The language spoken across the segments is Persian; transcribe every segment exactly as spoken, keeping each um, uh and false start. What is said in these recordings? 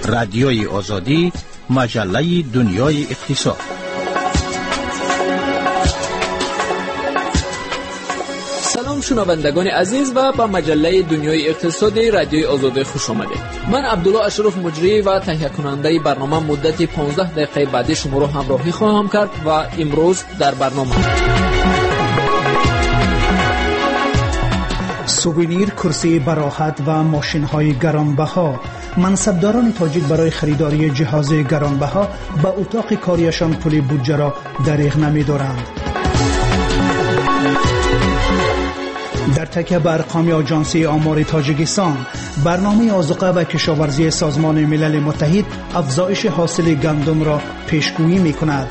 رادیوی آزادی، مجله دنیای اقتصاد. سلام شنوندگان عزیز و با مجله دنیای اقتصادی رادیوی آزادی خوش آمدید. من عبدالله اشرف مجری و تهیه کننده برنامه مدت پانزده دقیقه بعدی شما را همراهی خواهم کرد و امروز در برنامه سووینیر، کرسی براحت و ماشین‌های گرانبها. منصبداران تاجیک برای خریداری جهاز گرانبها به اتاق کاریشان پول بودجه را دریغ نمی‌دارند. در تکیه بر ارقام آژانسی آمار تاجیکستان، برنامه آذوقه و کشاورزی سازمان ملل متحد افزایش حاصل گندم را پیشگویی می‌کند.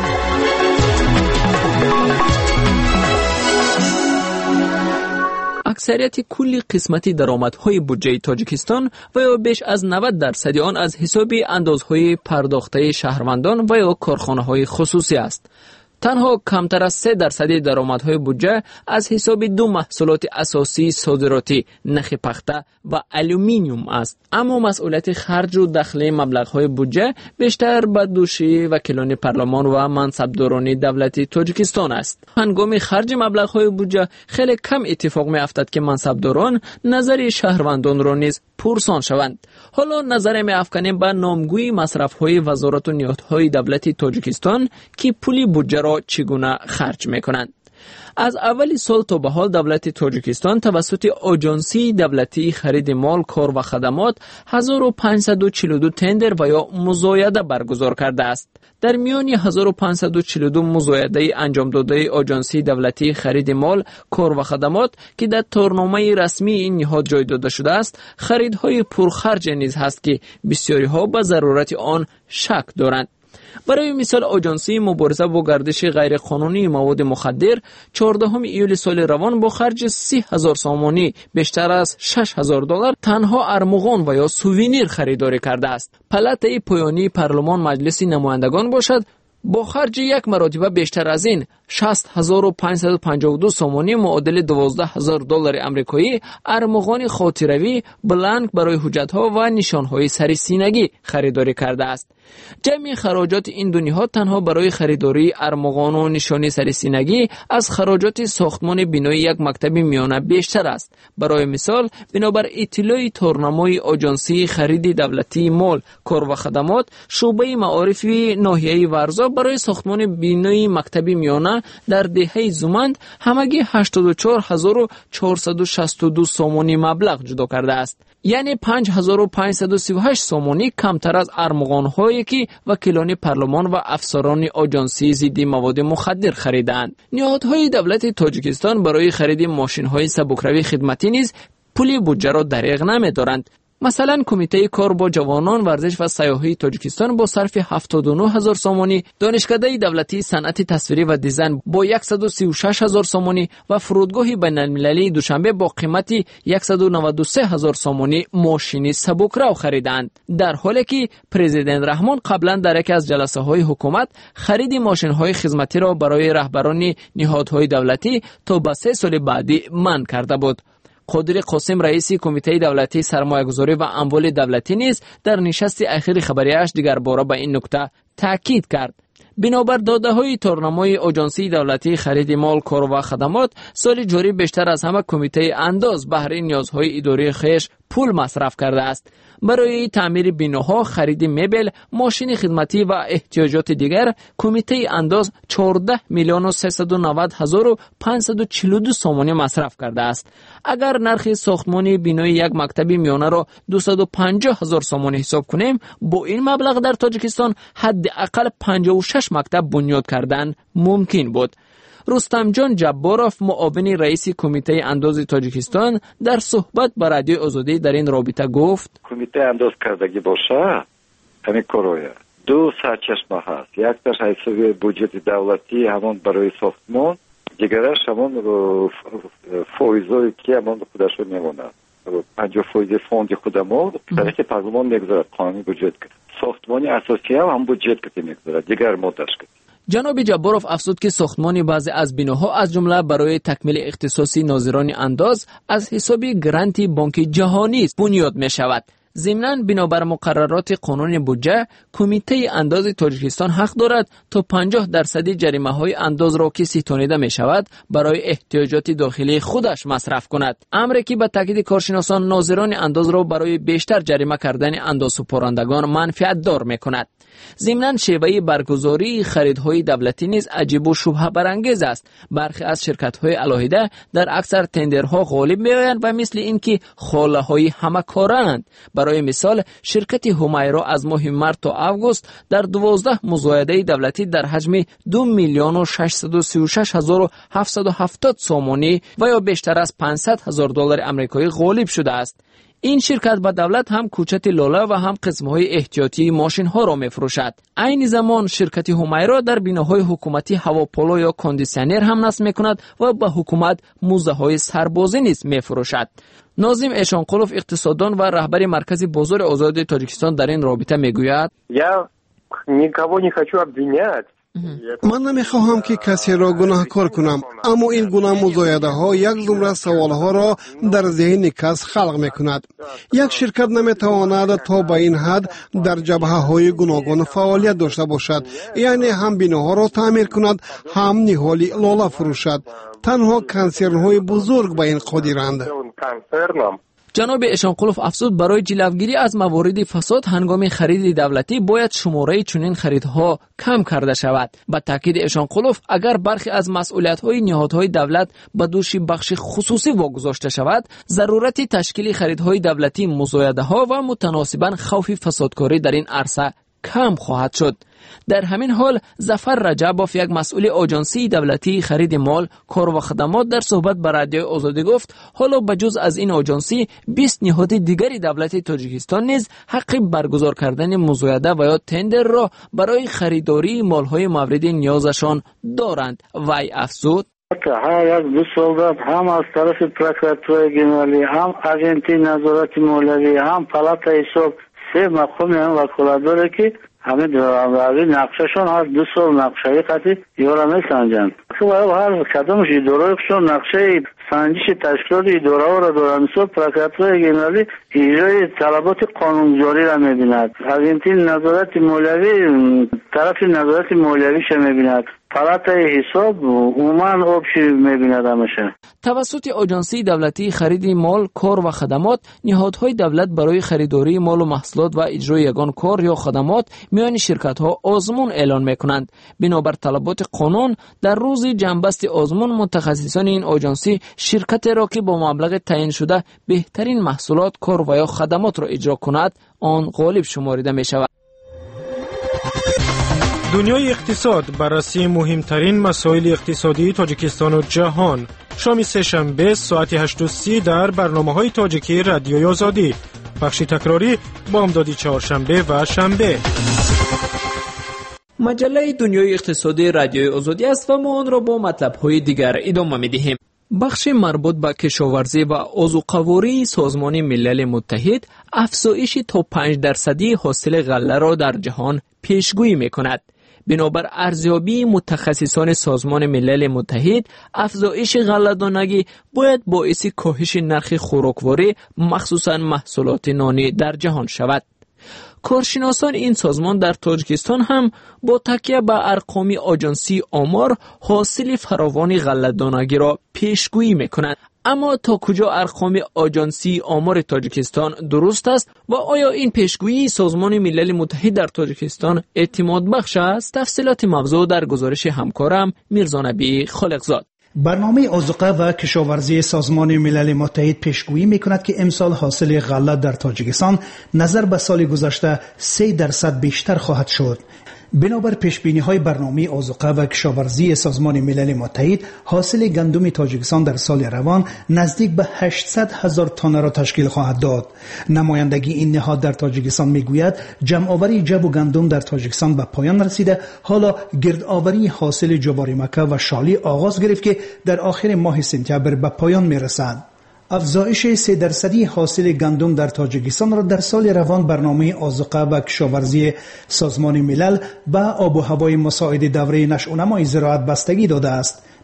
اکثریت کلی قسمتی درآمدهای بودجه تاجیکستان و یا بیش از نود درصد آن از حساب اندازهای پرداخته شهروندان و یا کارخانه‌های خصوصی است. تنها کمتر از سه درصد درآمدهای بودجه از حساب دو محصولات اساسی صادراتی، نخ پخته و آلومینیوم است. اما مسئولیت خرج و دخل مبلغ‌های بودجه بیشتر به دوش وکیلان پارلمان و منصبداران دولتی تاجیکستان است. هنگام خرج مبلغ‌های بودجه خیلی کم اتفاق می‌افتد که منصبداران نظر شهروندان را نیز پرسان شوند. حالا نظر می‌افکنیم به نامگوی مصرف‌های وزارت و نهادهای دولتی تاجیکستان که پول بودجه را چگونه خرج می‌کنند. از اول سال تا به حال دولت تاجیکستان توسط آژانسی دولتی خرید مال، کار و خدمات هزار و پانصد و چهل و دو تندر و یا مزایده برگزار کرده است. در میان هزار و پانصد و چهل و دو مزایده انجام داده آژانسی دولتی خرید مال، کار و خدمات که در تورنامه رسمی این نهاد جای داده شده است، خریدهای پرخرج نیز هست که بسیاری ها به ضرورت آن شک دارند. برای مثال آژانسی مبارزه با گردش غیرقانونی مواد مخدر چهاردهم ایول سال روان با خرج سی هزار سامانی بیشتر از شش هزار دلار تنها ارمغان و یا سووینیر خریداری کرده است. پلته پایانی پارلمان مجلس نمایندگان باشد با خرج یک مرتبه بیشتر از این شصت هزار و پانصد و پنجاه و دو سامانی معادل دوازده هزار دلار آمریکایی ارمغان خاطروی بلانک برای حجت‌ها و نشان‌های سر سینگی خریداری کرده است. جمعی خراجات این دو نهاد تنها برای خریداری ارمغان و نشانی سر سینگی از خراجات ساختمان بنای یک مکتب میانه بیشتر است. برای مثال بنابر اطلاع تورنمای آژانسی خرید دولتی مال، کار و خدمات شعبه معارف ناحیه ورزا برای ساختمان بنای مکتب میانه در دهه زومند همگی هشتاد و چهار هزار و چهارصد و شصت و دو سامانی مبلغ جدا کرده است. یعنی پنج هزار و پانصد و سی و هشت سامانی کمتر از ارمغان‌هایی که وکیلان پارلمان و افسران آژانسی ضد مواد مخدر خریدند. نهادهای دولت تاجیکستان برای خرید ماشین‌های سبکروی خدمتی نیز پول بودجه را دریغ نمی‌دارند. مثلا کمیته کار با جوانان، ورزش و سیاحی تاجیکستان با صرف هفتاد و نه هزار سامانی، دانشکده دولتی صنعت تصویری و دیزاین با صد و سی و شش هزار سامانی و فرودگاه بین‌المللی دوشنبه با قیمت صد و نود و سه هزار سامانی ماشین سبکرو خریدند. در حالی که پرزیدنت رحمان قبلا در یکی از جلسه های حکومت خرید ماشین های خدمتی را برای رهبران نهادهای دولتی تا به سه سال بعدی منع کرده بود. قادر قاسم رئیس کمیته دولتی سرمایه‌گذاری و اموال دولتی نیز در نشست اخیر خبریش دیگر باره به این نکته تاکید کرد. بنابر داده‌های تورنمای آژانسی دولتی خرید مال، کار و خدمات سال جاری بیشتر از همه کمیته انداز بهره نیازهای اداری خیش پول مصرف کرده است. برای تعمیر بناها، خرید مبل، ماشین خدمتی و احتیاجات دیگر کمیته انداز چهارده میلیون و سیصد و نود هزار و پانصد و چهل و دو سامانی مصرف کرده است. اگر نرخ ساختمان بنای یک مکتب میانه را دویست و پنجاه هزار سامانی حساب کنیم، با این مبلغ در تاجیکستان حداقل پنجاه و شش مکتب بنیاد کردن ممکن بود. رستم جان جباروف، معاون رئیس کمیته انداز تاجیکستان، در صحبت با رادیو آزادی در این رابطه گفت: کمیته انداز کردگی باشه همین کارویه دو سرچشمه هست. یک در حساب بودجت دولتی همون برای ساختمان، دیگرش همون فایزایی که همون خودشون میمونه پنجاه فایز فوند خودمون در که پارلمان میگذارد قانونی بودجت کرد. ساختمانی اساسی هم هم بودجت کرده میگذارد دیگر مدرش کرد. جناب جباروف افزود که ساختمان بعضی از بناها از جمله برای تکمیل اختصاصی ناظران انداز از حساب گرانت بانک جهانی بنیاد می شود. ضمناً بنابر مقررات قانون بودجه، کمیته انداز تاجیکستان حق دارد تا پنجاه درصد جریمه های انداز را که ستانیده می شود برای احتیاجات داخلی خودش مصرف کند. امری که به تاکید کارشناسان ناظران انداز را برای بیشتر جریمه کردن اندازسپارندگان منفعت دار می کند. ضمناً شیوه برگزاری خریدهای دولتی نیز عجیب و شبهه برانگیز است. برخی از شرکت‌های علاهیده در اکثر تندرها غالب می‌آیند و مثل اینکه خاله‌های همه کارند. برای مثال شرکت همیرا از ماه مارس تا آگوست در دوازده مزایده دولتی در حجم دو میلیون و ششصد و سی و شش هزار و هفتصد و هفتاد سومانی و یا بیشتر از پانصد هزار دلار آمریکایی غالب شده است. این شرکت به دولت هم کوچت لاله و هم قسم‌های احتیاطی ماشین‌ها را می‌فروشد. عین زمان شرکت همیرا در بناهای حکومتی هواپولو یا کندیسیونر هم نصب می‌کند و به حکومت موزه‌های سربازی نیز می‌فروشد. ناظم اشانقلوف اقتصاددان و رهبر مرکز بازار آزاد تاجیکستان در این رابطه می‌گوید: Я никого не хочу обвинять. من نمیخواهم که کسی را گناهکار کنم، اما این گونه مزایده ها یک زمره سوال ها را در ذهن کس خلق میکند. یک شرکت نمیتواند تا به این حد در جبهه های گوناگون فعالیت داشته باشد، یعنی هم بناها را تعمیر کند هم نهالی لاله فروشد. تنها کنسرن‌های بزرگ به این قادرند. جناب اشانقلوف افزود برای جلوگیری از موارد فساد هنگام خرید دولتی باید شماره چنین خریدها کم کرده شود. با تاکید اشانقلوف اگر برخی از مسئولیت‌های نهادهای دولت به دوش بخش خصوصی واگذاشته شود، ضرورت تشکیل خریدهای دولتی مزایده‌ها و متناسباً خوف فسادکاری در این عرصه کم خواهد شد. در همین حال ظفر رجبوف یک مسئول آژانسی دولتی خرید مال، کار و خدمات در صحبت با رادیو آزادی گفت حالا بجز از این آژانسی بیست نهاد دیگری دولت تاجیکستان نیز حق برگزار کردن مزایده و یا تندر را برای خریداری مالهای مورد نیازشان دارند. وی افزود: هر یک دو سال هم از طرف پروکراتور گنرالی، هم آژانسی نظارت مالیاتی، هم پالات حساب سه مقام هم وکالت داره که همه دارایی نقشهشون هر دو سال نقشه قطعی یارمه سنجند. هر کدامش ادارهشون نقشه سنجش تشکیلات اداره را دارن. مثل پروکراتور گنرالی اجرای طلبات قانونگذاری را میبیند. آژانسی نظارت مالیاتی طرف نظارت مالیاتیش میبیند. پالات حساب عموما آبشی میبیند همیشه. توسط آژانسی دولتی خرید مال، کار و خدمات، نهادهای دولت برای خریداری مال و محصولات و اجرای یگان کار یا خدمات میان شرکت‌ها آزمون اعلان میکنند. بنابر طلبات قانون در روز جنبست آزمون متخصصان این آژانسی شرکت را که با مبلغ تعیین شده بهترین محصولات، کار و یا خدمات را اجرا کند آن غالب شمارده می شود. دنیای اقتصاد، بررسی مهمترین مسائل اقتصادی تاجیکستان و جهان. شام سه‌شنبه ساعت هشت و سی در برنامه‌های تاجیکی رادیوی آزادی. بخش تکراری بامدادی چهارشنبه و شنبه. مجله دنیای اقتصادی رادیوی آزادی است و ما آن را با مطلب‌های دیگر ادامه می‌دهیم. بخش مربوط به کشاورزی و آذوقه‌واری سازمان ملل متحد افزایش تا پنج درصدی حاصل غله را در جهان پیشگویی می‌کند. بنابر ارزیابی متخصصان سازمان ملل متحد، افزایش غله‌دانگی باید باعث کاهش نرخ خوراکواری مخصوصاً محصولات نانی در جهان شود. کارشناسان این سازمان در تاجیکستان هم با تکیه به ارقام آژانسی آمار حاصل فراوان غله‌دانگی را پیشگویی می‌کنند. اما تا کجا ارقام آژانسی آمار تاجیکستان درست است و آیا این پیشگویی سازمان ملل متحد در تاجیکستان اعتماد بخش است؟ تفصیلات موضوع در گزارش همکارم میرزا نبی خالقزاد. برنامه آذوقه و کشاورزی سازمان ملل متحد پیشگویی می‌کند که امسال حاصل غله در تاجیکستان نظر به سال گذشته سه درصد بیشتر خواهد شد. بنابر پیشبینی‌های برنامه آذوقه و کشاورزی سازمان ملل متحد، حاصل گندم تاجیکستان در سال روان نزدیک به هشتصد هزار تن را تشکیل خواهد داد. نمایندگی این نهاد در تاجیکستان میگوید جمع‌آوری جب و گندم در تاجیکستان به پایان رسیده، حالا گردآوری حاصل جواری مکه و شالی آغاز گرفت که در آخر ماه سپتامبر به پایان میرسد. افزایش سه درصدی حاصل گندم در تاجیکستان را در سال روان برنامه آذوقه و کشاورزی سازمان ملل به آب و هوای مساعد دوره نشأ و نمای زراعت بستگی داده است.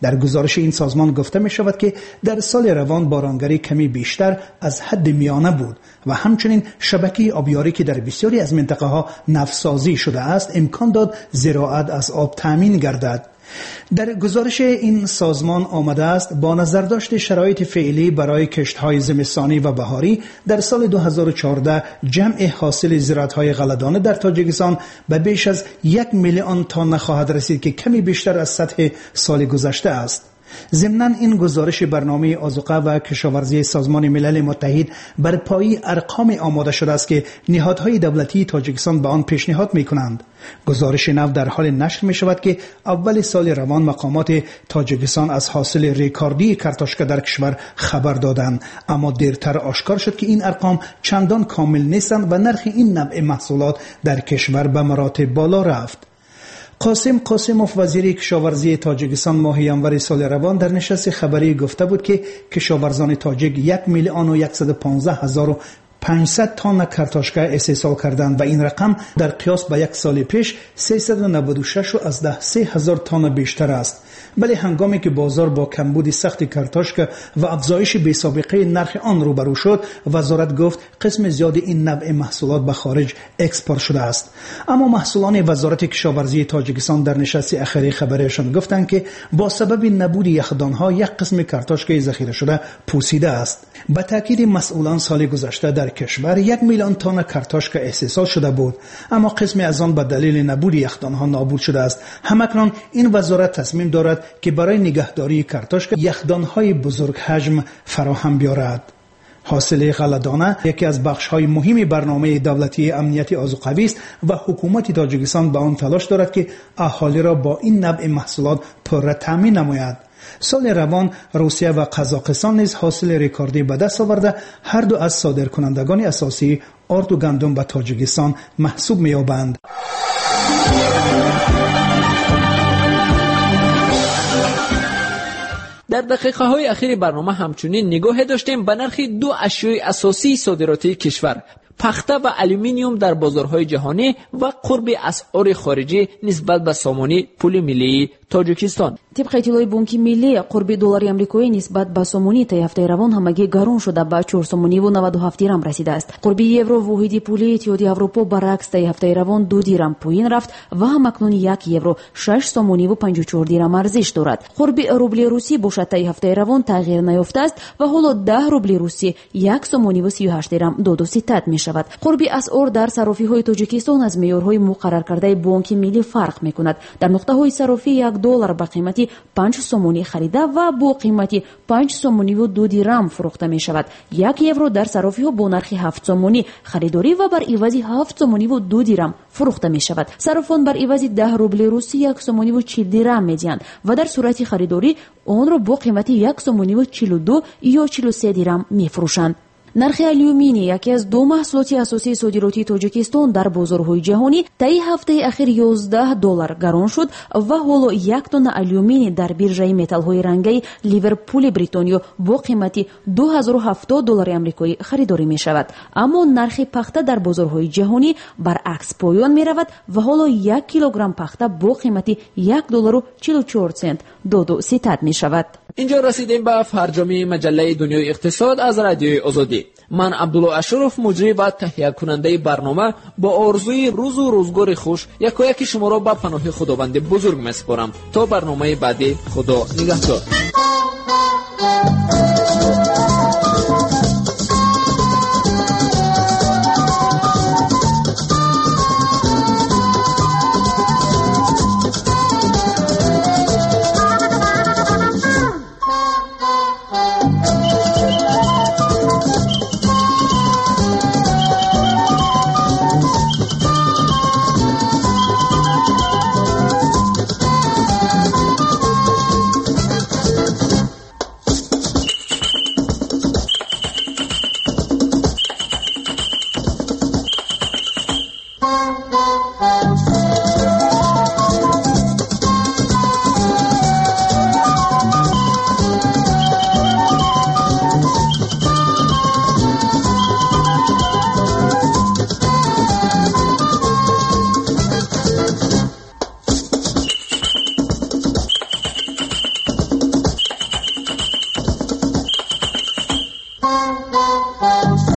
در گزارش این سازمان گفته می شود که در سال روان بارانگری کمی بیشتر از حد میانه بود و همچنین شبکه آبیاری که در بسیاری از منطقه ها نفسازی شده است امکان داد زراعت از آب تامین گردد. در گزارش این سازمان آمده است با نظر داشت شرایط فعلی برای کشت‌های زمستانی و بهاری در سال دو هزار و چهارده جمع حاصل زراعت‌های غله‌دانه در تاجیکستان به بیش از یک میلیون تن خواهد رسید که کمی بیشتر از سطح سال گذشته است. ضمناً این گزارش برنامه آذوقه و کشاورزی سازمان ملل متحد بر پایه ارقام آماده شده است که نهادهای دولتی تاجیکستان به آن پیشنهاد می‌کنند. گزارش نو در حال نشر می شود که اول سال روان مقامات تاجیکستان از حاصل ریکاردی کارتوشکا در کشور خبر دادند، اما دیرتر آشکار شد که این ارقام چندان کامل نیستند و نرخ این نوع محصولات در کشور به مراتب بالا رفت. قاسم قاسموف وزیر کشاورزی تاجیکستان ماه ینور سال روان در نشست خبری گفته بود که کشاورزان تاجیک یک میلیون و صد و پانزده هزار و پانصد تن کارتوشکا استحصال کردند و این رقم در قیاس به یک سال پیش سیصد و نود و شش و از ده سه هزار تن بیشتر است. ولی هنگامی که بازار با کمبود سخت کارتوشکا و افزایش بی سابقه نرخ آن روبرو شد، وزارت گفت قسم زیاد این نوع محصولات به خارج اکسپورت شده است. اما مسئولان وزارت کشاورزی تاجیکستان در نشست اخیری خبریشان گفتند که با سبب نبود یخدانها یک قسم کارتوشکای ذخیره شده پوسیده است. به تاکید مسئولان سال گذشته در کشور یک میلیون تن کارتوشکا استحصال شده بود، اما قسمی از آن به دلیل نبود یخدانها نابود شده است. همکنون این وزارت تصمیم دارد که برای نگهداری کارتوشکا یخدانهای بزرگ حجم فراهم بیارد. حاصل غله‌دانه یکی از بخش‌های مهم برنامه دولتی امنیت آذوقوی است و حکومت تاجیکستان به آن تلاش دارد که اهالی را با این نوع محصولات پررا تامین نماید. سال روان روسیه و قزاقستان نیز حاصل ریکاردی به دست آورده، هر دو از صادرکنندگان اساسی آرد و گندم به تاجیکستان محسوب می‌یابند. در دقیقه های اخیر برنامه همچنین نگاه داشتیم به نرخ دو اشیای اساسی صادراتی کشور، پخته و الومینیوم در بازارهای جهانی و قرب اسعار خارجی نسبت به سامانه پول ملی تاجیکستان. طبق اطلاع بانک ملی قرب دلار آمریکایی نسبت به سامانه طی هفته روان همگی گران شده به چهار سامانی و نود و هفت درم رسیده است. قرب یورو واحد پولی اتحادیه اروپا برعکس طی هفته روان دو درم پایین رفت و همکنون یک یورو شش سامانی و پنجاه و چهار درم ارزش دارد. قرب روبل روسی باشد طی هفته روان تغییر نیافته است و حالا ده روبل روسی یک سامانی و سی و هشت درم دو دو ستد می شود. قرب اسعار در صرافی‌های تاجیکستان از معیارهای مقرر کرده بانک ملی فرق می‌کند. در نقطه‌های صرافی یک دلار با قیمت پنج سومونی خریده و با قیمت پنج سومونی و دو درم فروخته می‌شود. یک یورو در صرافی‌ها با نرخ هفت سومونی خریداری و بر عوض هفت سومونی و دو درم فروخته می‌شود. صرافان بر عوض ده روبل روسی یک سومونی و چهل درم می‌دهند و در صورت خریداری آن را با قیمت یک سومونی و چهل و دو یا چهل و سه درم می‌فروشند. نرخ الومینی یکی از دو محصولات اساسی صادراتی تاجیکستان در بازارهای جهانی طی هفته اخیر یازده دلار گران شد و حالا یک تن الومینی در بیرژه متال‌های رنگی لیورپول بریتانیا با قیمت دو هزار و هفتاد دلار آمریکایی خریداری می شود. اما نرخ پخته در بازارهای جهانی برعکس پایان می رود و حالا یک کیلوگرم پخته با قیمت یک دلار و چهل و چهار سنت دو دو ستد می شود. اینجا رسیدیم به فرجامی مجله دنیای اقتصاد از رادیوی آزادی. من عبدالله اشرف مجری و تهیه کننده برنامه با آرزوی روز و روزگار خوش یکایک شما را به پناه خداوند بزرگ میسپارم. تا برنامه بعدی، خدا نگهدار.